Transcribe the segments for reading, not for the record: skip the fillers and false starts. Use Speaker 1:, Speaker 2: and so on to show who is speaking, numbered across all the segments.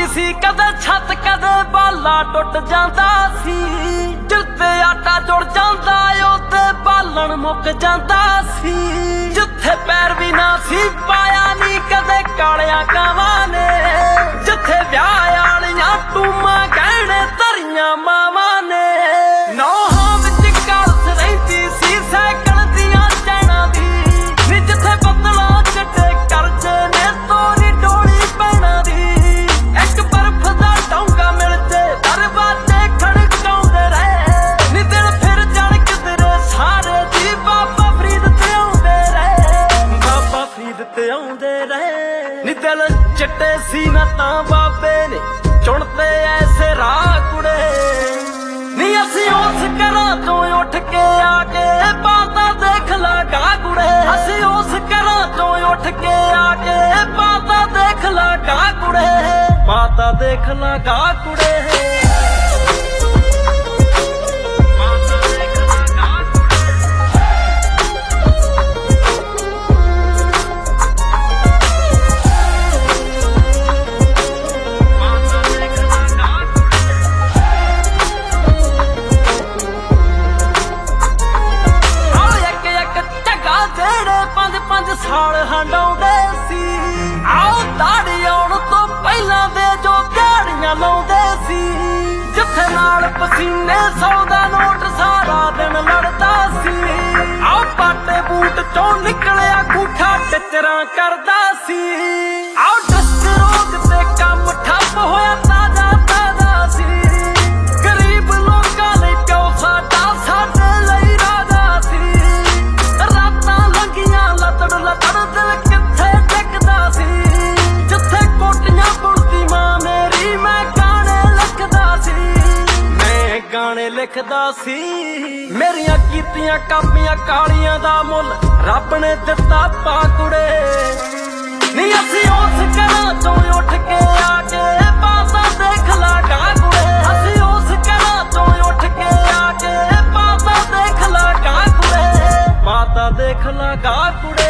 Speaker 1: सी कदे छत कदे बाला टुट जांदा सी। जिथे आटा जुड़ जांदा उत्ते बालन मुक जांदा सी। जिथे पैर भी ना सी पाया नी कदे कालियां कावां ने। जिथे ब्याह आलियां टूमां गहणे धरियां मावां ने। नौहां विच कारस रहिंदी सी सैकल दियां चैनां दी। नी जिथे बदलां चिट्टे करजे ने तोरी डोली पैणां दी। एक बर्फ दा डोंगा मिल जे दरवाजे खड़काउंदे रहे। नी दिल फिर जड़ किधरे सारे दी बाबा फरीद ते आउंदे रहे। बाबा फरीद ते आउंदे रहे। नी दिल चिट्टे सी ना तां बाबे ने चुनते ऐसे राह कुड़े। नी असी उस घरां तो उठ के आके पाता देख लगा कुड़े। असी उस घरां तो उठ के आके पाता देख लगा कुड़े। पाता देख लगा कुड़े। साल हंडाउंदे सी आओ दाड़ी आउण तो पहलां दे जो दिहाड़ियां लाउंदे सी। जिथे नाल पसीने 100 दा नोट सारा दिन लड़दा सी। आओ पाटे बूट चों निकलिया गूठा टिचरां करदा सी। आओ डस्ट रोग ते कम ठप्प होया ताजा ताजा सी। गरीब लोकां लई प्यो साडा साडे लई राजा सी। रातां लंघियां लतड़ लतड़ दिल किथे टिकदा सी। जिथे कोटियां बुणदी मां मेरी मैं गाने लिखदा सी। मैं गाने लिखदा सी। मेरियां कीतियां कापियां कालियां दा मुल रब ने दिता पा कुड़े। नी असी उस घरां चों उठ के आके पासा देख लगा कुड़े। असी उस घरां चों उठ के आके पासा देख लगा कुड़े। पाता देख लगा कुड़े।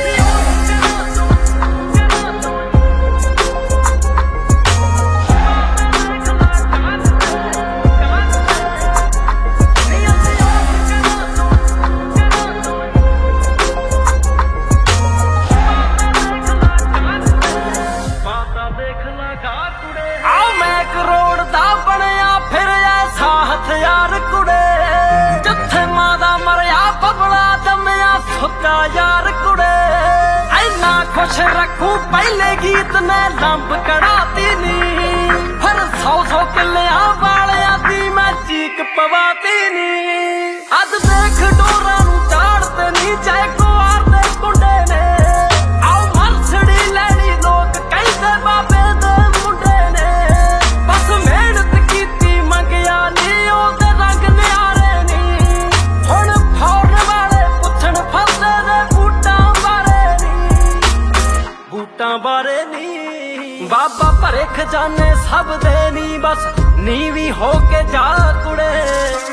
Speaker 1: आओ मैं करोड़ दा बनिया फिर ऐसा हथियार कुड़े। जिथे मां दा मरिया बबला जम्मिया सुक्का यार कुड़े। ऐना खुश रखूं पहले गीत ने लंब कढ़ाती नी। फिर 100 किलियां वालियां दी मैं चीक पवाती नी। अज देख डोरा नूं चाड़ते नी चाहे कुआर दे कुंडे ने। आओ मरसड़ी लैनी लोक कहंदे बाबे दे मुंडे ने। बस मेहनत कीती मंगिया नी ओदे रंग नियारे नी। हुण फौरन वाले पुछण फसदे दे बूटां बारे नी। बूटां बारे नी। बाबा भरे खजाने सब दे नी बस नीवी हो के जा कुड़े।